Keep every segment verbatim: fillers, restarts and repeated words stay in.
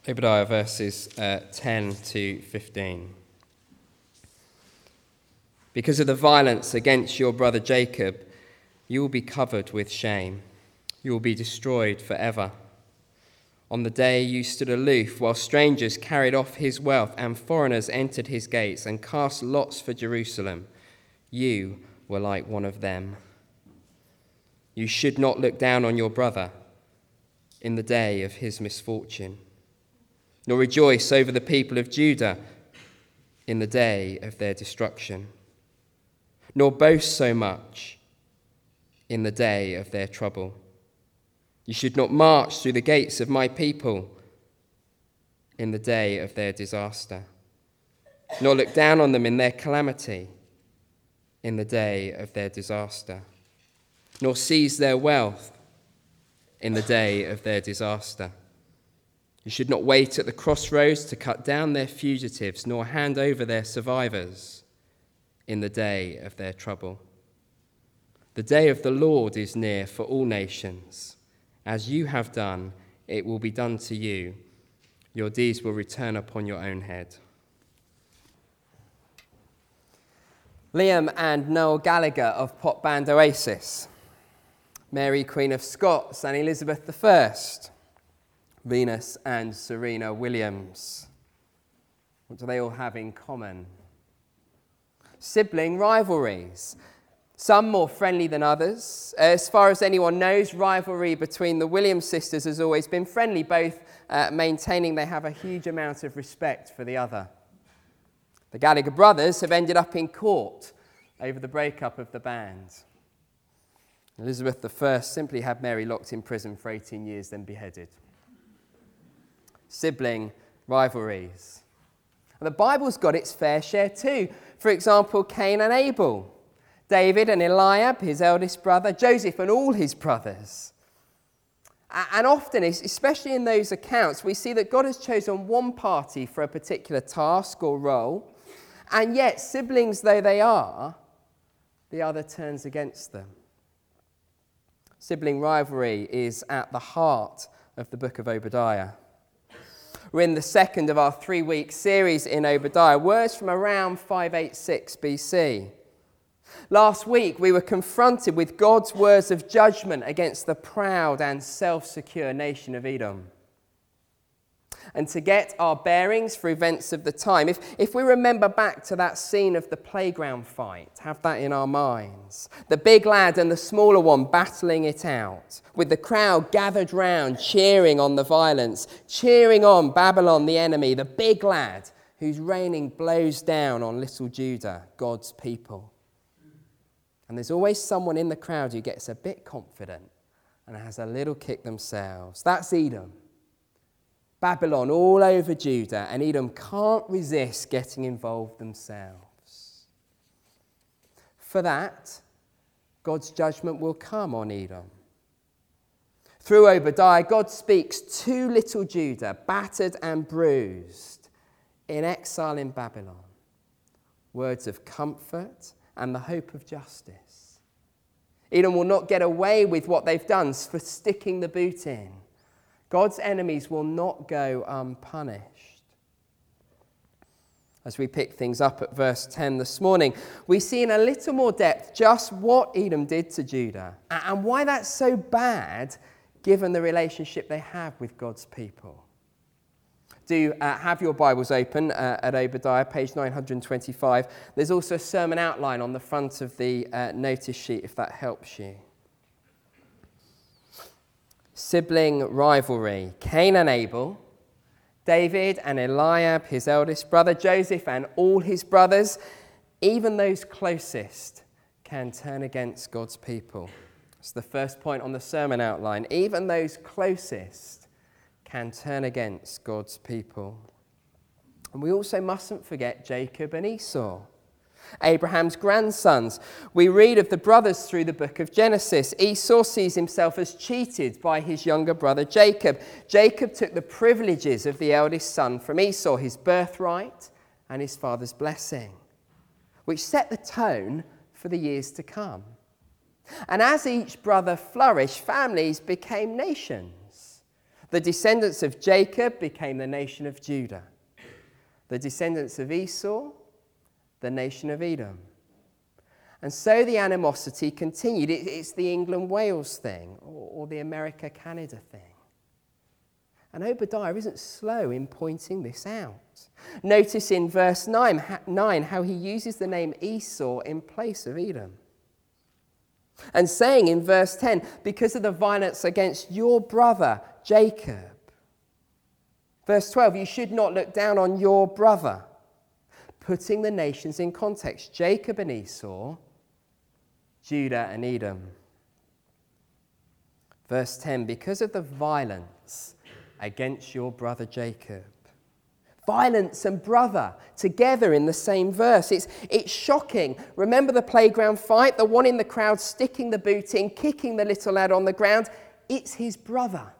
Obadiah verses uh, ten to fifteen. Because of the violence against your brother Jacob, you will be covered with shame. You will be destroyed forever. On the day you stood aloof while strangers carried off his wealth and foreigners entered his gates and cast lots for Jerusalem, you were like one of them. You should not look down on your brother in the day of his misfortune, nor rejoice over the people of Judah in the day of their destruction, nor boast so much in the day of their trouble. You should not march through the gates of my people in the day of their disaster, nor look down on them in their calamity in the day of their disaster, nor seize their wealth in the day of their disaster. You should not wait at the crossroads to cut down their fugitives, nor hand over their survivors in the day of their trouble. The day of the Lord is near for all nations. As you have done, it will be done to you. Your deeds will return upon your own head. Liam and Noel Gallagher of pop band Oasis, Mary Queen of Scots and Elizabeth the First, Venus and Serena Williams. What do they all have in common? Sibling rivalries. Some more friendly than others. As far as anyone knows, rivalry between the Williams sisters has always been friendly, both uh, maintaining they have a huge amount of respect for the other. The Gallagher brothers have ended up in court over the breakup of the band. Elizabeth the First simply had Mary locked in prison for eighteen years, then beheaded. Sibling rivalries. And the Bible's got its fair share too. For example, Cain and Abel, David and Eliab, his eldest brother, Joseph and all his brothers. And often, especially in those accounts, we see that God has chosen one party for a particular task or role, and yet, siblings though they are, the other turns against them. Sibling rivalry is at the heart of the book of Obadiah. We're in the second of our three-week series in Obadiah, words from around five eighty-six B C. Last week, we were confronted with God's words of judgment against the proud and self-secure nation of Edom. And to get our bearings for events of the time, if, if we remember back to that scene of the playground fight, have that in our minds, the big lad and the smaller one battling it out, with the crowd gathered round cheering on the violence, cheering on Babylon the enemy, the big lad whose reigning blows down on little Judah, God's people. And there's always someone in the crowd who gets a bit confident and has a little kick themselves. That's Edom. Babylon all over Judah, and Edom can't resist getting involved themselves. For that, God's judgment will come on Edom. Through Obadiah, God speaks to little Judah, battered and bruised, in exile in Babylon. Words of comfort and the hope of justice. Edom will not get away with what they've done for sticking the boot in. God's enemies will not go unpunished. As we pick things up at verse ten this morning, we see in a little more depth just what Edom did to Judah and why that's so bad given the relationship they have with God's people. Do uh, have your Bibles open uh, at Obadiah, page nine twenty-five. There's also a sermon outline on the front of the uh, notice sheet if that helps you. Sibling rivalry. Cain and Abel, David and Eliab, his eldest brother, Joseph and all his brothers, even those closest can turn against God's people. It's the first point on the sermon outline. Even those closest can turn against God's people. And we also mustn't forget Jacob and Esau, Abraham's grandsons. We read of the brothers through the book of Genesis. Esau sees himself as cheated by his younger brother Jacob. Jacob took the privileges of the eldest son from Esau, his birthright and his father's blessing, which set the tone for the years to come. And as each brother flourished, families became nations. The descendants of Jacob became the nation of Judah. The descendants of Esau, the nation of Edom. And so the animosity continued. It's the England-Wales thing, or the America-Canada thing. And Obadiah isn't slow in pointing this out. Notice in verse nine how he uses the name Esau in place of Edom. And saying in verse ten, because of the violence against your brother Jacob. Verse twelve, you should not look down on your brother. Putting the nations in context, Jacob and Esau, Judah and Edom. Verse ten, because of the violence against your brother Jacob. Violence and brother together in the same verse. It's, it's shocking. Remember the playground fight? The one in the crowd sticking the boot in, kicking the little lad on the ground. It's his brother.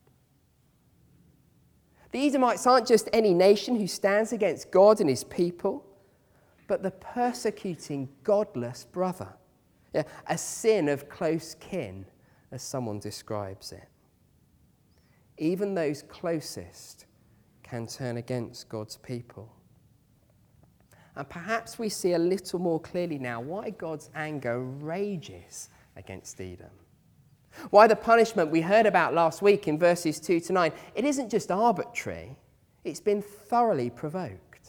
The Edomites aren't just any nation who stands against God and his people, but the persecuting, godless brother. Yeah, a sin of close kin, as someone describes it. Even those closest can turn against God's people. And perhaps we see a little more clearly now why God's anger rages against Edom. Why the punishment we heard about last week in verses two to nine, it isn't just arbitrary, it's been thoroughly provoked.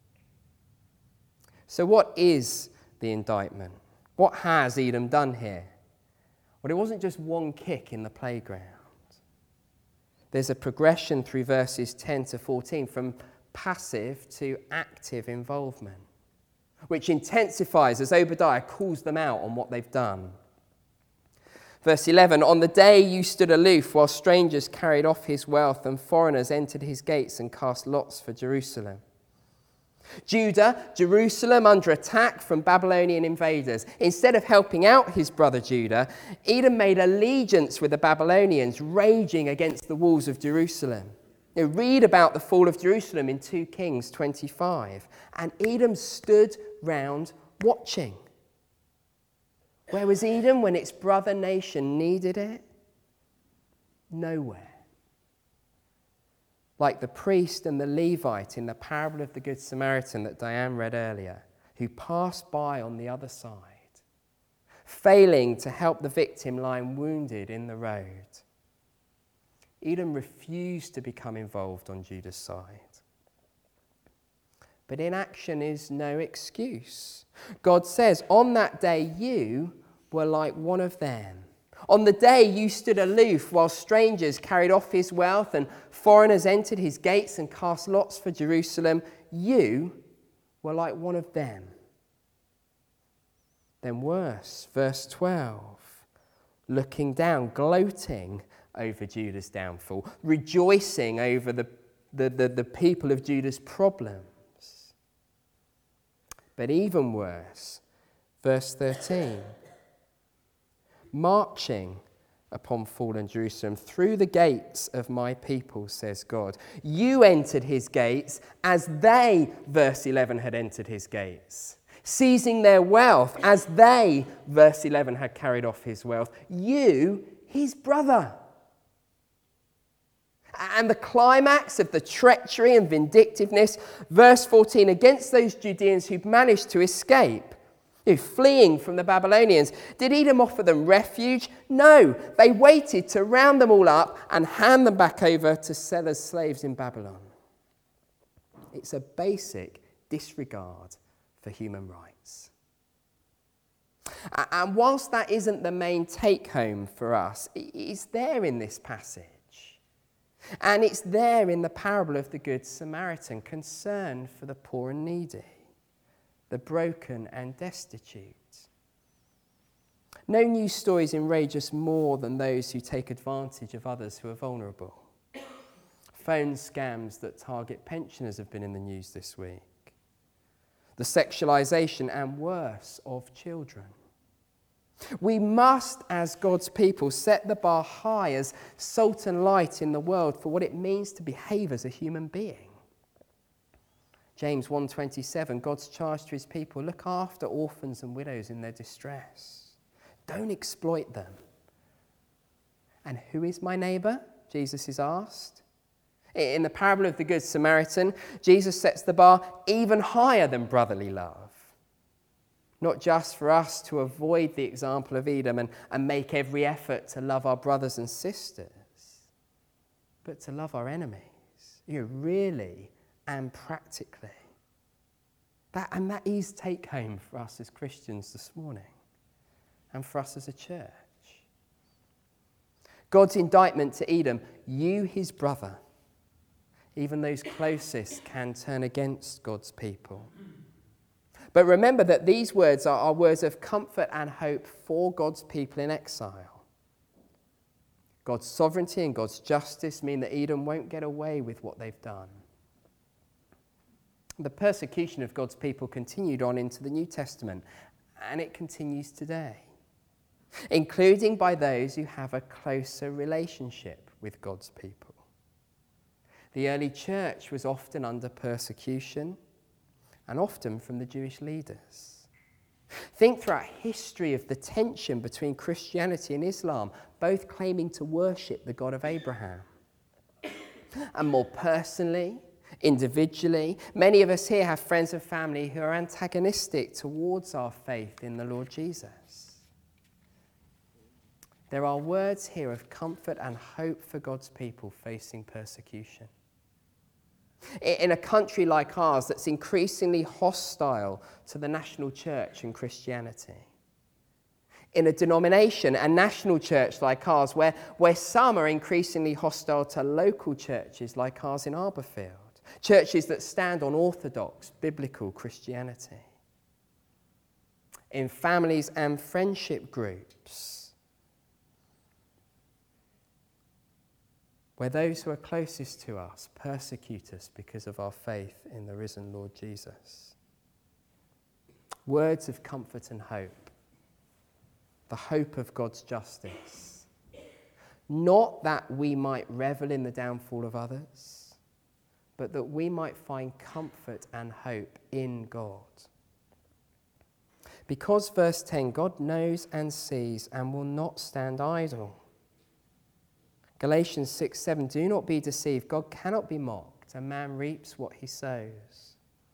So what is the indictment? What has Edom done here? Well, it wasn't just one kick in the playground. There's a progression through verses ten to fourteen from passive to active involvement, which intensifies as Obadiah calls them out on what they've done. Verse eleven, on the day you stood aloof while strangers carried off his wealth and foreigners entered his gates and cast lots for Jerusalem. Judah, Jerusalem under attack from Babylonian invaders. Instead of helping out his brother Judah, Edom made allegiance with the Babylonians, raging against the walls of Jerusalem. You know, read about the fall of Jerusalem in two Kings twenty-five. And Edom stood round watching. Where was Edom when its brother nation needed it? Nowhere. Like the priest and the Levite in the parable of the Good Samaritan that Diane read earlier, who passed by on the other side, failing to help the victim lying wounded in the road. Edom refused to become involved on Judah's side. But inaction is no excuse. God says, on that day you were like one of them. On the day you stood aloof while strangers carried off his wealth and foreigners entered his gates and cast lots for Jerusalem, you were like one of them. Then worse, verse twelve, looking down, gloating over Judah's downfall, rejoicing over the, the, the, the people of Judah's problems. But even worse, verse thirteen, marching upon fallen Jerusalem through the gates of my people, says God. You entered his gates as they, verse eleven, had entered his gates, seizing their wealth as they, verse eleven, had carried off his wealth. You, his brother. And the climax of the treachery and vindictiveness, verse fourteen, against those Judeans who'd managed to escape, fleeing from the Babylonians. Did Edom offer them refuge? No, they waited to round them all up and hand them back over to sell as slaves in Babylon. It's a basic disregard for human rights. And whilst that isn't the main take-home for us, it's there in this passage. And it's there in the parable of the Good Samaritan, concern for the poor and needy, the broken and destitute. No news stories enrage us more than those who take advantage of others who are vulnerable. Phone scams that target pensioners have been in the news this week. The sexualization and worse of children. We must, as God's people, set the bar high as salt and light in the world for what it means to behave as a human being. James one twenty-seven, God's charge to his people, look after orphans and widows in their distress. Don't exploit them. And who is my neighbour? Jesus is asked. In the parable of the Good Samaritan, Jesus sets the bar even higher than brotherly love. Not just for us to avoid the example of Edom and, and make every effort to love our brothers and sisters, but to love our enemies, you know, really and practically. That, and that is take home for us as Christians this morning and for us as a church. God's indictment to Edom, you, his brother, even those closest can turn against God's people. But remember that these words are, are words of comfort and hope for God's people in exile. God's sovereignty and God's justice mean that Edom won't get away with what they've done. The persecution of God's people continued on into the New Testament, and it continues today, including by those who have a closer relationship with God's people. The early church was often under persecution, and often from the Jewish leaders. Think throughout history of the tension between Christianity and Islam, both claiming to worship the God of Abraham. And more personally, individually, many of us here have friends and family who are antagonistic towards our faith in the Lord Jesus. There are words here of comfort and hope for God's people facing persecution. In a country like ours that's increasingly hostile to the national church and Christianity. In a denomination, a national church like ours, where, where some are increasingly hostile to local churches like ours in Arborfield. Churches that stand on orthodox, biblical Christianity. In families and friendship groups, where those who are closest to us persecute us because of our faith in the risen Lord Jesus. Words of comfort and hope. The hope of God's justice. Not that we might revel in the downfall of others, but that we might find comfort and hope in God. Because, verse ten, God knows and sees and will not stand idle. Galatians six seven, do not be deceived. God cannot be mocked. A man reaps what he sows.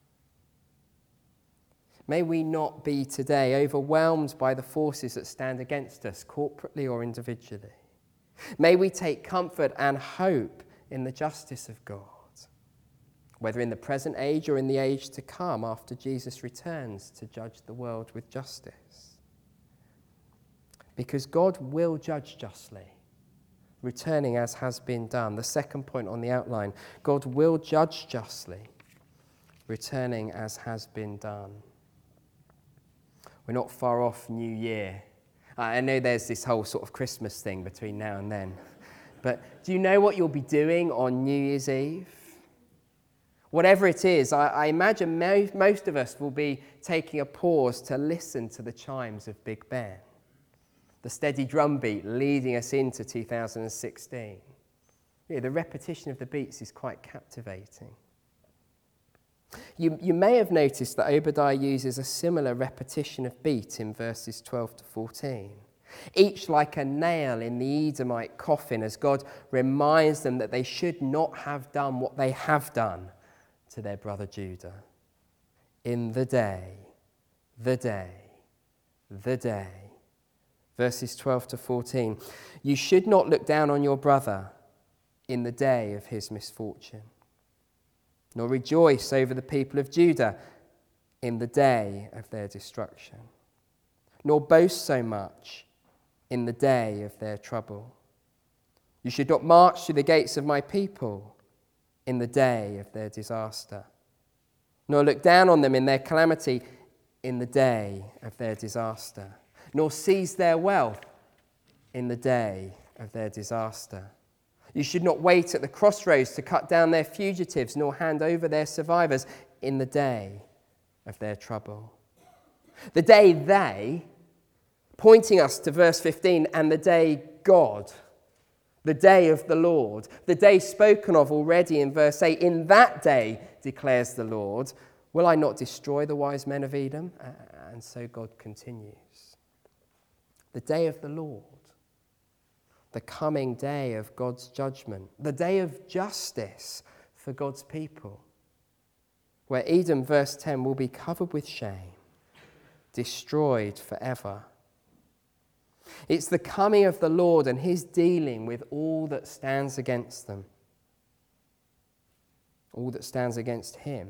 May we not be today overwhelmed by the forces that stand against us, corporately or individually. May we take comfort and hope in the justice of God, whether in the present age or in the age to come after Jesus returns to judge the world with justice. Because God will judge justly, returning as has been done. The second point on the outline, God will judge justly, returning as has been done. We're not far off New Year. I know there's this whole sort of Christmas thing between now and then. But do you know what you'll be doing on New Year's Eve? Whatever it is, I, I imagine mo- most of us will be taking a pause to listen to the chimes of Big Ben. The steady drumbeat leading us into two thousand sixteen. Yeah, the repetition of the beats is quite captivating. You, you may have noticed that Obadiah uses a similar repetition of beat in verses twelve to fourteen, each like a nail in the Edomite coffin as God reminds them that they should not have done what they have done to their brother Judah. In the day, the day, the day. Verses twelve to fourteen. You should not look down on your brother in the day of his misfortune, nor rejoice over the people of Judah in the day of their destruction, nor boast so much in the day of their trouble. You should not march through the gates of my people in the day of their disaster, nor look down on them in their calamity in the day of their disaster, nor seize their wealth in the day of their disaster. You should not wait at the crossroads to cut down their fugitives, nor hand over their survivors in the day of their trouble. The day they, pointing us to verse fifteen, and the day God, the day of the Lord, the day spoken of already in verse eight, in that day, declares the Lord, will I not destroy the wise men of Edom? And so God continues. The day of the Lord, the coming day of God's judgment, the day of justice for God's people, where Edom, verse ten, will be covered with shame, destroyed forever. It's the coming of the Lord and his dealing with all that stands against them, all that stands against him.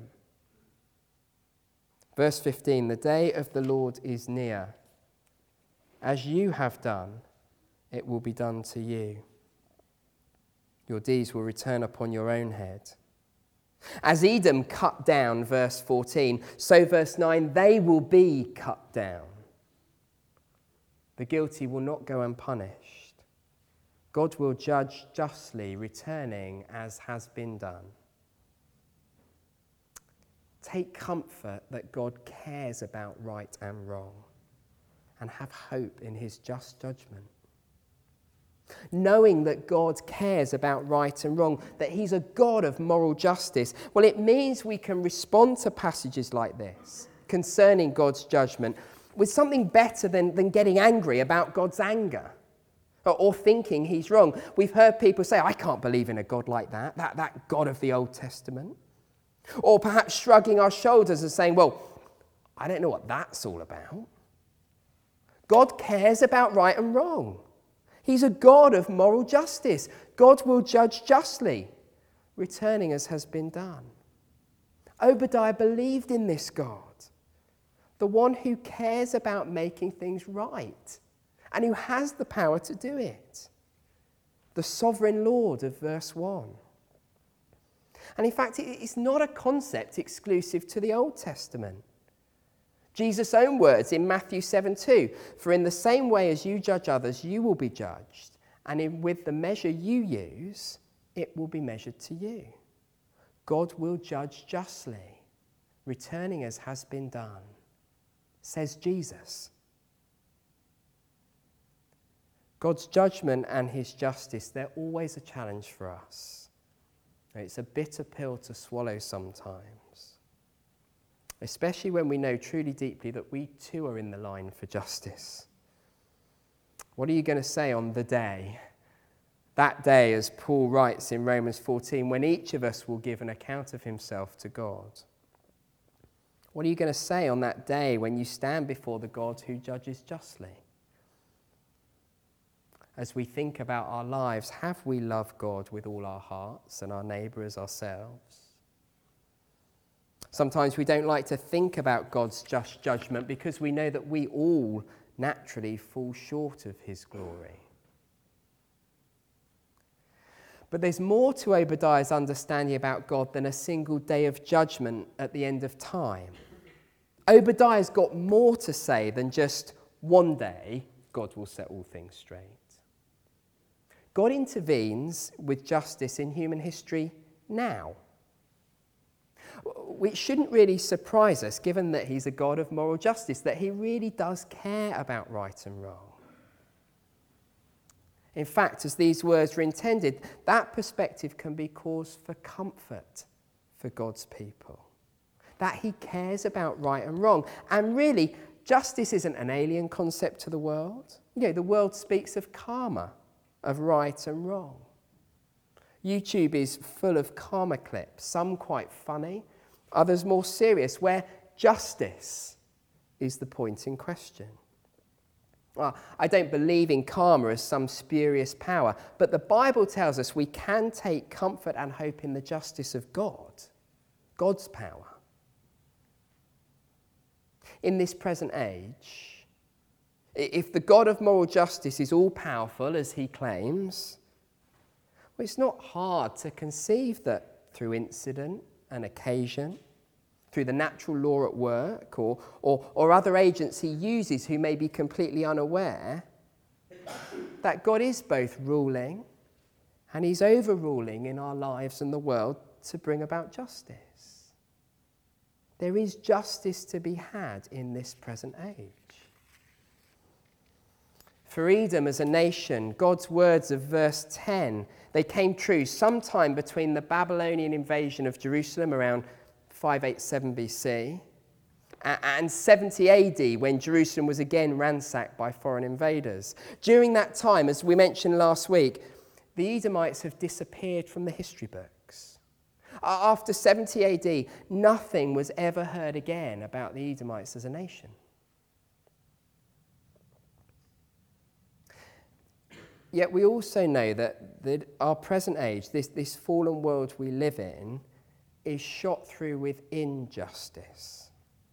Verse fifteen, the day of the Lord is near. As you have done, it will be done to you. Your deeds will return upon your own head. As Edom cut down, verse fourteen, so verse nine, they will be cut down. The guilty will not go unpunished. God will judge justly, returning as has been done. Take comfort that God cares about right and wrong, and have hope in his just judgment. Knowing that God cares about right and wrong, that he's a God of moral justice, well, it means we can respond to passages like this concerning God's judgment with something better than, than getting angry about God's anger or, or thinking he's wrong. We've heard people say, I can't believe in a God like that, that, that God of the Old Testament. Or perhaps shrugging our shoulders and saying, well, I don't know what that's all about. God cares about right and wrong. He's a God of moral justice. God will judge justly, returning as has been done. Obadiah believed in this God, the one who cares about making things right and who has the power to do it. The sovereign Lord of verse one. And in fact, it's not a concept exclusive to the Old Testament. Jesus' own words in Matthew seven two, for in the same way as you judge others, you will be judged, and in, with the measure you use, it will be measured to you. God will judge justly, returning as has been done, says Jesus. God's judgment and his justice, they're always a challenge for us. It's a bitter pill to swallow sometimes, especially when we know truly deeply that we too are in the line for justice. What are you going to say on the day, that day, as Paul writes in Romans fourteen, when each of us will give an account of himself to God? What are you going to say on that day when you stand before the God who judges justly? As we think about our lives, have we loved God with all our hearts and our neighbour as ourselves? Sometimes we don't like to think about God's just judgment because we know that we all naturally fall short of his glory. But there's more to Obadiah's understanding about God than a single day of judgment at the end of time. Obadiah's got more to say than just one day God will set all things straight. God intervenes with justice in human history now. Which shouldn't really surprise us, given that he's a God of moral justice, that he really does care about right and wrong. In fact, as these words are intended, that perspective can be cause for comfort for God's people. That he cares about right and wrong. And really, justice isn't an alien concept to the world. You know, the world speaks of karma, of right and wrong. YouTube is full of karma clips, some quite funny, others more serious, where justice is the point in question. Well, I don't believe in karma as some spurious power, but the Bible tells us we can take comfort and hope in the justice of God, God's power. In this present age, if the God of moral justice is all-powerful, as he claims, well, it's not hard to conceive that through incident and occasion, through the natural law at work, or, or, or other agents he uses who may be completely unaware, that God is both ruling and he's overruling in our lives and the world to bring about justice. There is justice to be had in this present age. For Edom as a nation, God's words of verse ten, they came true sometime between the Babylonian invasion of Jerusalem around five eighty-seven B C and seventy A D when Jerusalem was again ransacked by foreign invaders. During that time, as we mentioned last week, the Edomites have disappeared from the history books. After seventy A D, nothing was ever heard again about the Edomites as a nation. Yet we also know that, that our present age, this, this fallen world we live in, is shot through with injustice.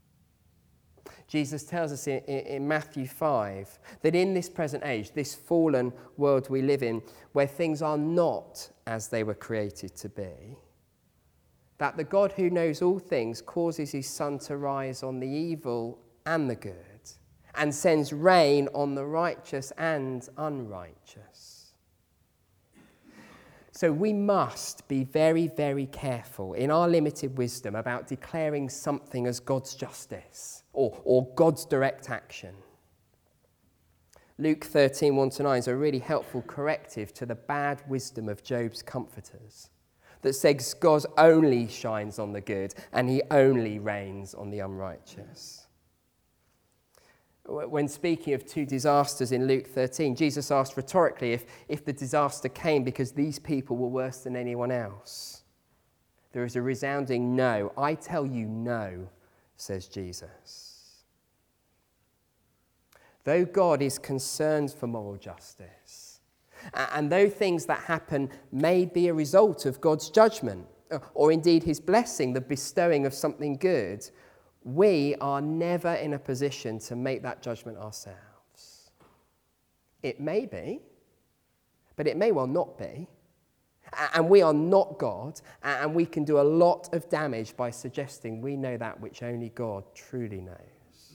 Jesus tells us in, in Matthew five that in this present age, this fallen world we live in, where things are not as they were created to be, that the God who knows all things causes his sun to rise on the evil and the good, and sends rain on the righteous and unrighteous. So we must be very, very careful in our limited wisdom about declaring something as God's justice or, or God's direct action. Luke thirteen, one to nine is a really helpful corrective to the bad wisdom of Job's comforters that says God only shines on the good and he only rains on the unrighteous. When speaking of two disasters in Luke thirteen, Jesus asked rhetorically if, if the disaster came because these people were worse than anyone else. There is a resounding no. I tell you no, says Jesus. Though God is concerned for moral justice, and though things that happen may be a result of God's judgment, or indeed his blessing, the bestowing of something good, we are never in a position to make that judgment ourselves. It may be, but it may well not be. And we are not God, and we can do a lot of damage by suggesting we know that which only God truly knows.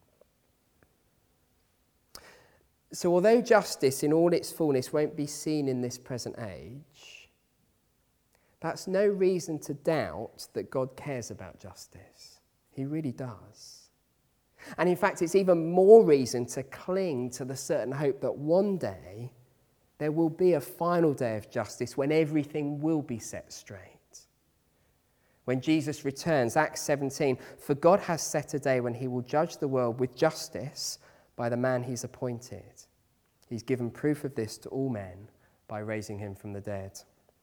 So although justice in all its fullness won't be seen in this present age, that's no reason to doubt that God cares about justice. He really does. And in fact, it's even more reason to cling to the certain hope that one day there will be a final day of justice when everything will be set straight. When Jesus returns, Acts seventeen, for God has set a day when he will judge the world with justice by the man he's appointed. He's given proof of this to all men by raising him from the dead.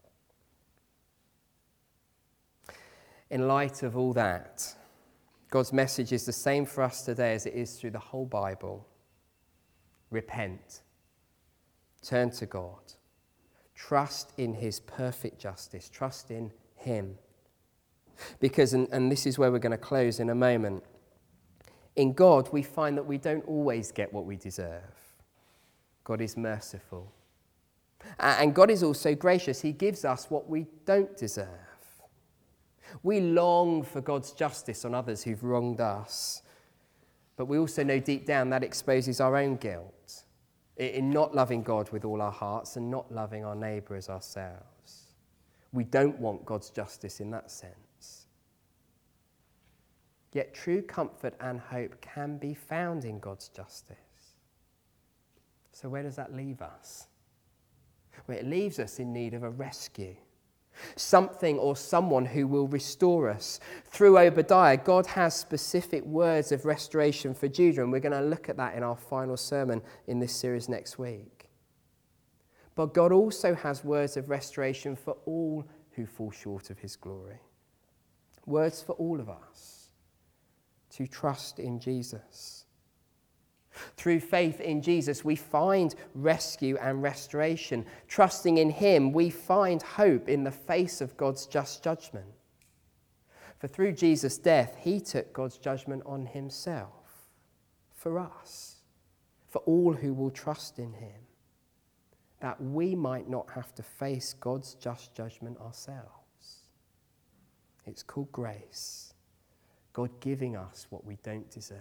In light of all that, God's message is the same for us today as it is through the whole Bible. Repent. Turn to God. Trust in his perfect justice. Trust in him. Because, and, and this is where we're going to close in a moment, in God we find that we don't always get what we deserve. God is merciful. And God is also gracious. He gives us what we don't deserve. We long for God's justice on others who've wronged us, but we also know deep down that exposes our own guilt in not loving God with all our hearts and not loving our neighbour as ourselves. We don't want God's justice in that sense. Yet true comfort and hope can be found in God's justice. So where does that leave us? Well, it leaves us in need of a rescue. Something or someone who will restore us. Through Obadiah, God has specific words of restoration for Judah, and we're going to look at that in our final sermon in this series next week. But God also has words of restoration for all who fall short of his glory. Words for all of us to trust in Jesus. Through faith in Jesus, we find rescue and restoration. Trusting in him, we find hope in the face of God's just judgment. For through Jesus' death, he took God's judgment on himself for us, for all who will trust in him, that we might not have to face God's just judgment ourselves. It's called grace, God giving us what we don't deserve.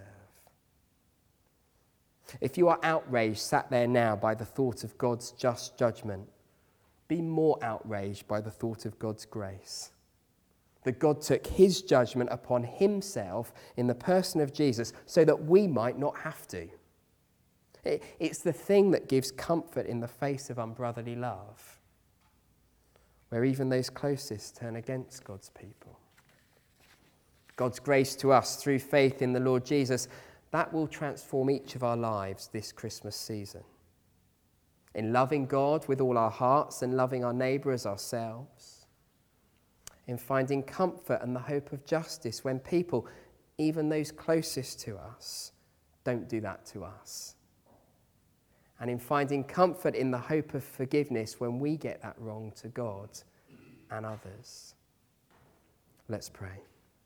If you are outraged, sat there now, by the thought of God's just judgment, be more outraged by the thought of God's grace. That God took his judgment upon himself in the person of Jesus so that we might not have to. It's the thing that gives comfort in the face of unbrotherly love, where even those closest turn against God's people. God's grace to us through faith in the Lord Jesus, that will transform each of our lives this Christmas season. In loving God with all our hearts and loving our neighbour as ourselves. In finding comfort and the hope of justice when people, even those closest to us, don't do that to us. And in finding comfort in the hope of forgiveness when we get that wrong to God and others. Let's pray.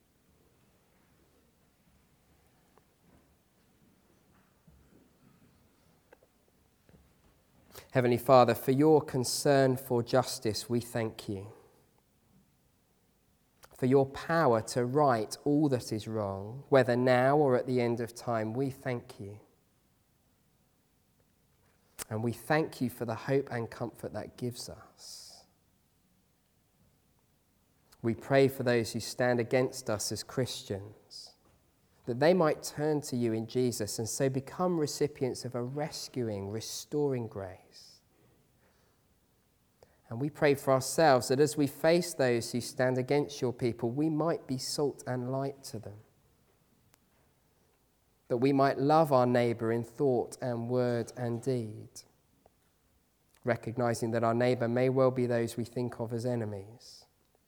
Heavenly Father, for your concern for justice, we thank you. For your power to right all that is wrong, whether now or at the end of time, we thank you. And we thank you for the hope and comfort that gives us. We pray for those who stand against us as Christians, that they might turn to you in Jesus and so become recipients of a rescuing, restoring grace. And we pray for ourselves that as we face those who stand against your people, we might be salt and light to them. That we might love our neighbour in thought and word and deed, recognising that our neighbour may well be those we think of as enemies.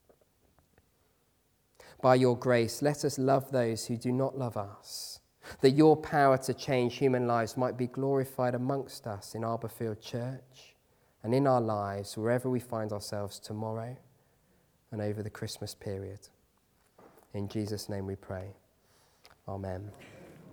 By your grace, let us love those who do not love us, that your power to change human lives might be glorified amongst us in Arborfield Church and in our lives wherever we find ourselves tomorrow and over the Christmas period. In Jesus' name we pray. Amen.